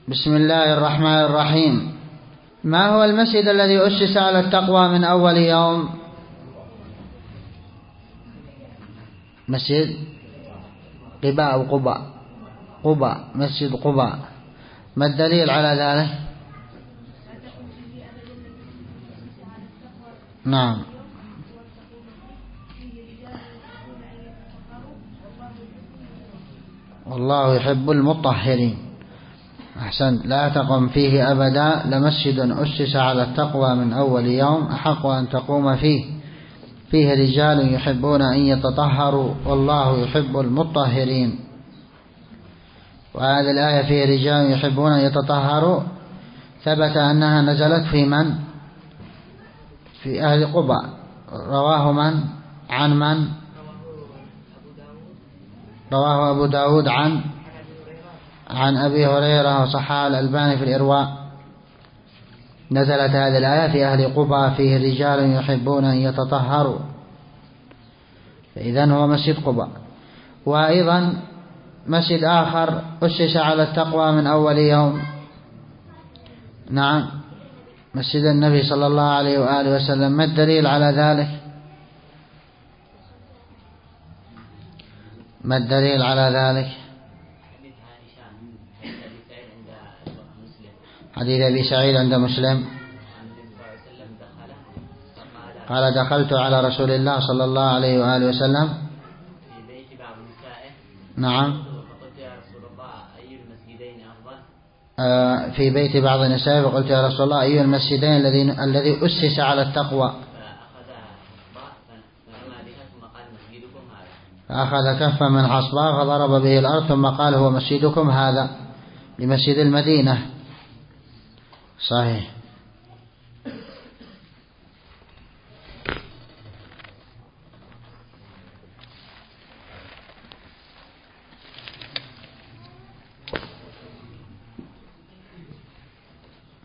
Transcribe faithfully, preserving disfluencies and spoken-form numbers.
بسم الله الرحمن الرحيم. ما هو المسجد الذي أسس على التقوى من أول يوم؟ مسجد قباء أو قباء قباء مسجد قباء. ما الدليل على ذلك؟ نعم. والله يحب المطهرين. أحسن. لا تقم فيه أبدا لمسجد أسس على التقوى من أول يوم أحق أن تقوم فيه فيه رجال يحبون أن يتطهروا والله يحب المطهرين. وهذه الآية فيه رجال يحبون أن يتطهروا ثبت أنها نزلت في من؟ في أهل قباء. رواه من؟ عن من؟ رواه أبو داود عن عن أبي هريرة وصححه الألباني في الإرواء. نزلت هذه الآية في أهل قباء فيه رجال يحبون أن يتطهروا، فإذن هو مسجد قباء. وأيضا مسجد آخر أسس على التقوى من أول يوم، نعم، مسجد النبي صلى الله عليه وآله وسلم. ما الدليل على ذلك؟ ما الدليل على ذلك؟ حديث أبي سعيد عند مسلم قال دخلت على رسول الله صلى الله عليه وآله وسلم في بيت بعض نسائه، نعم، فقلت يا رسول الله أي المسجدين أفضل؟ آه في بيت بعض نسائه فقلت يا رسول الله أي المسجدين الذي الذي أسس على التقوى؟ فأخذ كفا من حصباء فضرب به الأرض ثم قال هو مسجدكم هذا، لمسجد المدينة. صحيح.